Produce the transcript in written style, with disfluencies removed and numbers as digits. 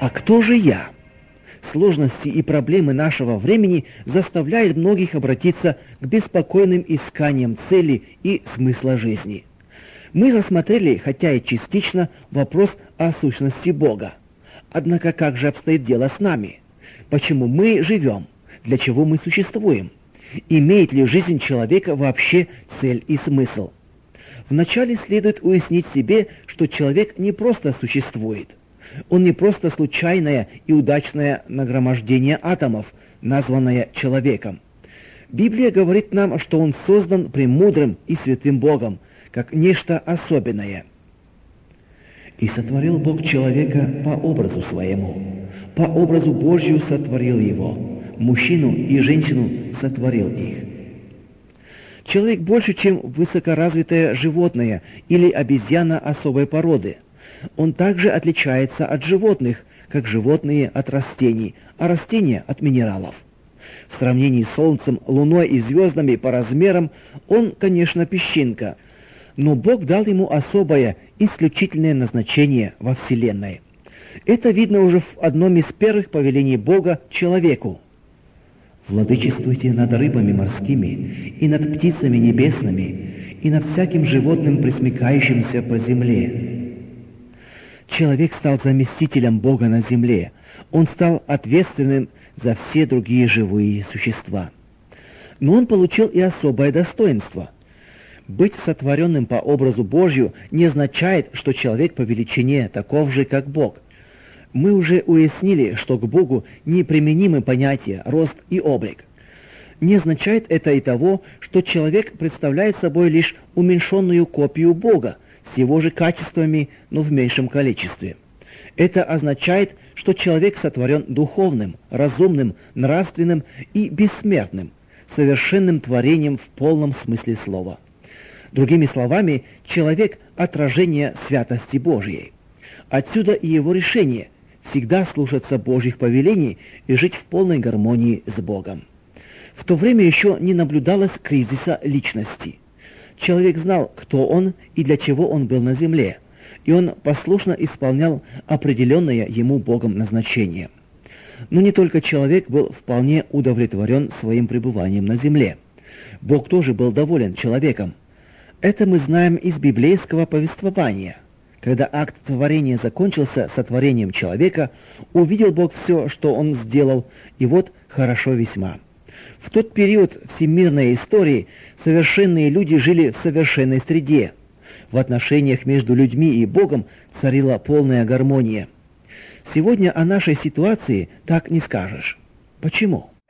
А кто же я? Сложности и проблемы нашего времени заставляют многих обратиться к беспокойным исканиям цели и смысла жизни. Мы рассмотрели, хотя и частично, вопрос о сущности Бога. Однако как же обстоит дело с нами? Почему мы живем? Для чего мы существуем? Имеет ли жизнь человека вообще цель и смысл? Вначале следует уяснить себе, что человек не просто существует. Он не просто случайное и удачное нагромождение атомов, названное человеком. Библия говорит нам, что он создан премудрым и святым Богом, как нечто особенное. «И сотворил Бог человека по образу своему, по образу Божию сотворил его, мужчину и женщину сотворил их». Человек больше, чем высокоразвитое животное или обезьяна особой породы. Он также отличается от животных, как животные от растений, а растения от минералов. В сравнении с Солнцем, Луной и звездами по размерам он, конечно, песчинка, но Бог дал ему особое, исключительное назначение во Вселенной. Это видно уже в одном из первых повелений Бога человеку. «Владычествуйте над рыбами морскими, и над птицами небесными, и над всяким животным, пресмыкающимся по земле». Человек стал заместителем Бога на земле. Он стал ответственным за все другие живые существа. Но он получил и особое достоинство. Быть сотворенным по образу Божью не означает, что человек по величине таков же, как Бог. Мы уже уяснили, что к Богу неприменимы понятия рост и облик. Не означает это и того, что человек представляет собой лишь уменьшенную копию Бога, с его же качествами, но в меньшем количестве. Это означает, что человек сотворен духовным, разумным, нравственным и бессмертным, совершенным творением в полном смысле слова. Другими словами, человек – отражение святости Божьей. Отсюда и его решение – всегда слушаться Божьих повелений и жить в полной гармонии с Богом. В то время еще не наблюдалось кризиса личности. Человек знал, кто он и для чего он был на земле, и он послушно исполнял определенное ему Богом назначение. Но не только человек был вполне удовлетворен своим пребыванием на земле. Бог тоже был доволен человеком. Это мы знаем из библейского повествования. Когда акт творения закончился сотворением человека, увидел Бог все, что он сделал, и вот хорошо весьма. В тот период всемирной истории совершенные люди жили в совершенной среде. В отношениях между людьми и Богом царила полная гармония. Сегодня о нашей ситуации так не скажешь. Почему?